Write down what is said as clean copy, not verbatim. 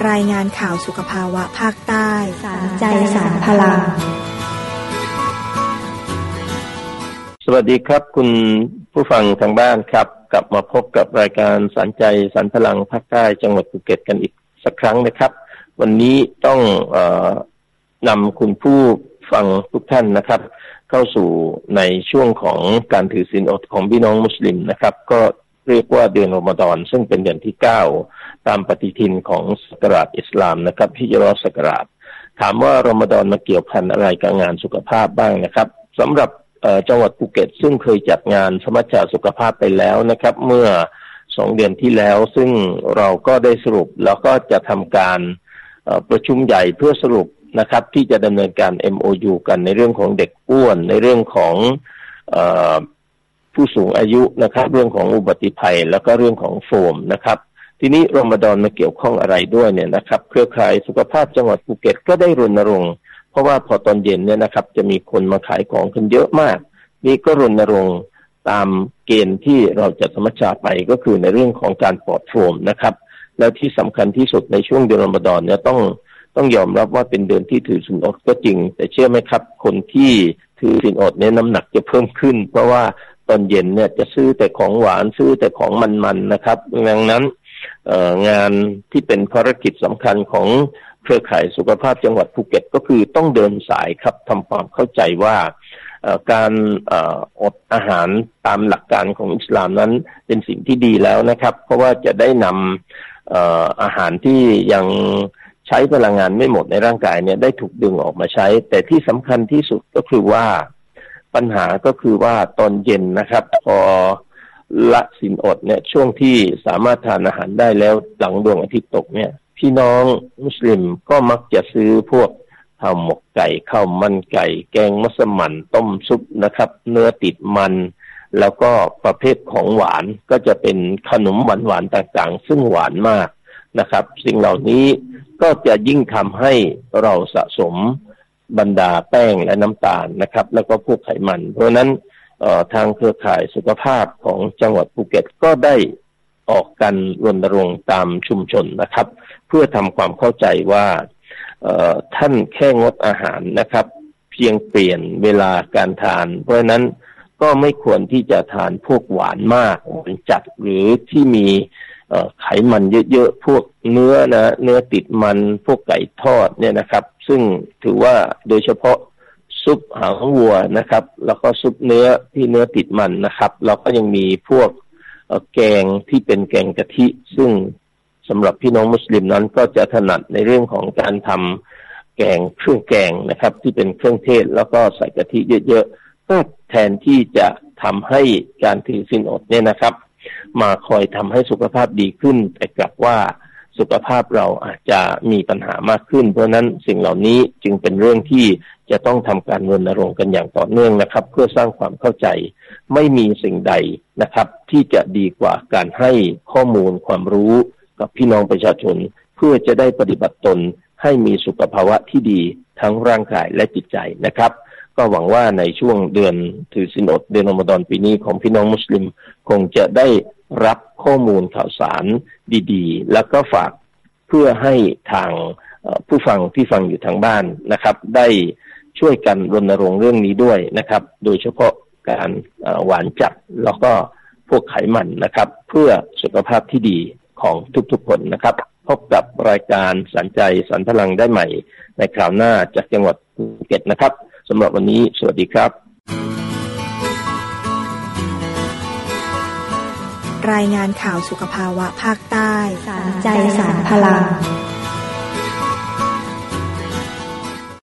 รายงานข่าวสุขภาวะภาคใต้สารใจสารพลังสวัสดีครับคุณผู้ฟังทางบ้านครับกลับมาพบกับรายการสารใจสารพลังภาคใต้จังหวัดภูเก็ตกันอีกสักครั้งนะครับวันนี้ต้องนำคุณผู้ฟังทุกท่านนะครับเข้าสู่ในช่วงของการถือศีลอดของพี่น้องมุสลิมนะครับก็เรียกว่าเดือนรอมฎอนซึ่งเป็นเดือนที่9ตามปฏิทินของศักราชอิสลามนะครับฮิจเราะห์ศักราชถามว่ารอมฎอนมาเกี่ยวพันอะไรกับงานสุขภาพบ้างนะครับสำหรับจังหวัดภูเก็ตซึ่งเคยจัดงานสมัชชาสุขภาพไปแล้วนะครับเมื่อ2เดือนที่แล้วซึ่งเราก็ได้สรุปแล้วก็จะทำการประชุมใหญ่เพื่อสรุปนะครับที่จะดำเนินการ MOU กันในเรื่องของเด็กอ้วนในเรื่องของผู้สูงอายุนะครับเรื่องของอุบัติภัยแล้วก็เรื่องของโฟมนะครับทีนี้รอมฎอนมาเกี่ยวข้องอะไรด้วยเนี่ยนะครับเครือข่ายสุขภาพจังหวัดภูเก็ตก็ได้รณรงค์เพราะว่าพอตอนเย็นเนี่ยนะครับจะมีคนมาขายของกันเยอะมากนี่ก็รณรงค์ตามเกณฑ์ที่เราจะสมัชชาไปก็คือในเรื่องของการปลอดโฟมนะครับแล้วที่สำคัญที่สุดในช่วงเดือนรอมฎอนเนี่ยต้องยอมรับว่าเป็นเดือนที่ถือศีลอดก็จริงแต่เชื่อไหมครับคนที่ถือศีลอดเนี่ยน้ำหนักจะเพิ่มขึ้นเพราะว่าตอนเย็นเนี่ยจะซื้อแต่ของหวานซื้อแต่ของมันๆนะครับดังนั้นงานที่เป็นภารกิจสำคัญของเครือข่ายสุขภาพจังหวัดภูเก็ตก็คือต้องเดินสายครับทำความเข้าใจว่าการอดอาหารตามหลักการของอิสลามนั้นเป็นสิ่งที่ดีแล้วนะครับเพราะว่าจะได้นำอาหารที่ยังใช้พลังงานไม่หมดในร่างกายเนี่ยได้ถูกดึงออกมาใช้แต่ที่สำคัญที่สุดก็คือว่าปัญหาก็คือว่าตอนเย็นนะครับพอละศีลอดเนี่ยช่วงที่สามารถทานอาหารได้แล้วหลังดวงอาทิตย์ตกเนี่ยพี่น้องมุสลิมก็มักจะซื้อพวกข้าวหมกไก่ข้าวมันไก่แกงมัสมั่นต้มซุปนะครับเนื้อติดมันแล้วก็ประเภทของหวานก็จะเป็นขนมหวานๆต่างๆซึ่งหวานมากนะครับสิ่งเหล่านี้ก็จะยิ่งทำให้เราสะสมบรรดาแป้งและน้ำตาลนะครับแล้วก็พวกไขมันเพราะนั้นทางเครือข่ายสุขภาพของจังหวัดภูเก็ตก็ได้ออกกันรณรงค์ตามชุมชนนะครับเพื่อทำความเข้าใจว่าท่านแค่งดอาหารนะครับเพียงเปลี่ยนเวลาการทานเพราะนั้นก็ไม่ควรที่จะทานพวกหวานมากหวานจัดหรือที่มีไขมันเยอะๆพวกเนื้อติดมันพวกไก่ทอดเนี่ยนะครับซึ่งถือว่าโดยเฉพาะซุปหางวัวนะครับแล้วก็ซุปเนื้อที่เนื้อติดมันนะครับแล้วก็ยังมีพวกแกงที่เป็นแกงกะทิซึ่งสำหรับพี่น้องมุสลิมนั้นก็จะถนัดในเรื่องของการทำแกงเครื่องแกงนะครับที่เป็นเครื่องเทศแล้วก็ใส่กะทิเยอะๆก็แทนที่จะทำให้การถือศีลอดเนี่ยนะครับมาคอยทำให้สุขภาพดีขึ้นแต่กลับว่าสุขภาพเราอาจจะมีปัญหามากขึ้นเพราะนั้นสิ่งเหล่านี้จึงเป็นเรื่องที่จะต้องทำการรณรงค์กันอย่างต่อเนื่องนะครับเพื่อสร้างความเข้าใจไม่มีสิ่งใดนะครับที่จะดีกว่าการให้ข้อมูลความรู้กับพี่น้องประชาชนเพื่อจะได้ปฏิบัติตนให้มีสุขภาวะที่ดีทั้งร่างกายและจิตใจนะครับก็หวังว่าในช่วงเดือนถือศีลอดเดือนรอมฎอนปีนี้ของพี่น้องมุสลิมคงจะได้รับข้อมูลข่าวสารดีๆแล้วก็ฝากเพื่อให้ทางผู้ฟังที่ฟังอยู่ทางบ้านนะครับได้ช่วยกันรณรงค์เรื่องนี้ด้วยนะครับโดยเฉพาะการหวานจัดแล้วก็พวกไขมันนะครับเพื่อสุขภาพที่ดีของทุกๆคนนะครับพบกับรายการสารใจสารพลังได้ใหม่ในคราวหน้าจากจังหวัดภูเก็ตนะครับสำหรับวันนี้สวัสดีครับรายงานข่าวสุขภาวะภาคใต้สารใจสารพลัง